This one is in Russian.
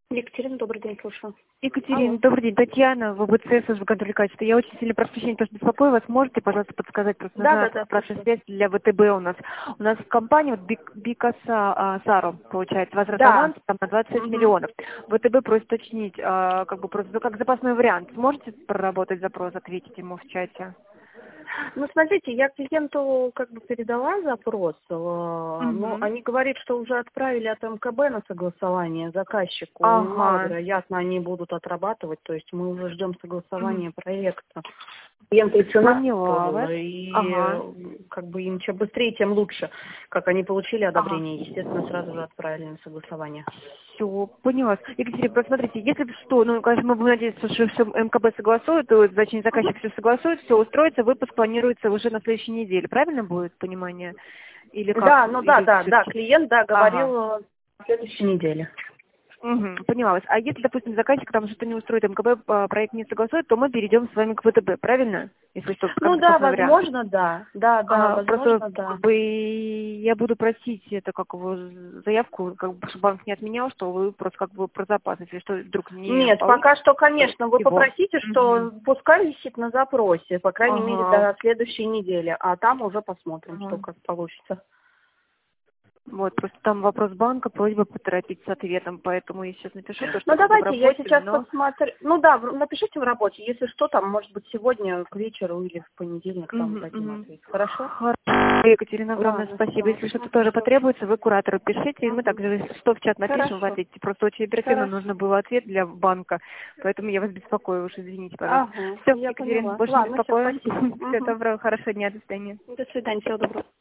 Екатерина, добрый день, слушаю. Екатерина, Алло. добрый день. Татьяна, ВБЦ, служба контроля качества. Я очень сильно прошу прощения, что беспокою вас. Можете, пожалуйста, подсказать? Просто Да, нужна да, да, обратная слушаю. связь для ВТБ у нас. У нас компания, вот Бикаса Сару, получается, возврат Да. аванса там на 26 Мгм. миллионов. ВТБ просит уточнить, как бы просто, ну, как запасной вариант. Сможете проработать запрос, ответить ему в чате? Ну, смотрите, я клиенту как бы передала запрос, но Угу. они говорят, что уже отправили от МКБ на согласование заказчику. Ага. Маловероятно, они будут отрабатывать, то есть мы уже ждем Мгм. согласования проекта. Клиенту и цена Поняла вас. устроила, и Ага. как бы им чем быстрее, тем лучше. Как они получили Ага. одобрение, естественно, сразу же отправили на согласование. Все, поняла. Екатерина, посмотрите, если что, ну, конечно, мы будем надеяться, что все МКБ согласует, то, значит, заказчик все согласует, все устроится, выпуск планируется уже на следующей неделе. Правильно будет понимание? Или как? Да, ну да, Или да, да, все-таки? клиент, да, Ага. говорил на следующей неделе. Угу, поняла вас. А если, допустим, заказчик там что-то не устроит, МКБ проект не согласует, то мы перейдем с вами к ВТБ, правильно? Если что, как Ну да, запасной вариант. возможно, да. Да, да, Просто возможно, да. как бы я буду просить это как его заявку, как бы, чтобы банк не отменял, что вы просто как бы про запас, если что вдруг не Нет, пока получится что, конечно, вы его. попросите, Мгм. что пускай висит на запросе, по крайней мере, Ага. до следующей недели, а там уже посмотрим, что Ага. как получится. Вот, просто там вопрос банка, просьба поторопить с ответом, поэтому я сейчас напишу то, что Ну как бы в давайте, я работе, сейчас но... посмотрю. Ну да, напишите в работе, если что, там, может быть, сегодня к вечеру или в понедельник там Мгм, дадим мгм. ответ. Хорошо? Хорошо, Екатерина, огромное Ладно, спасибо. все. Если что-то тоже потребуется, вы куратору пишите, и мы также, если что, в чат напишем, вы Хорошо. ответите. Просто очень оперативно Хорошо. нужно было ответ для банка, поэтому я вас беспокою, уж извините, пожалуйста. Ага, Все, я Екатерина, поняла. больше не Ладно, все, беспокою. спасибо. Всего Мгм. доброго, хорошего дня, до свидания. До свидания, всего доброго.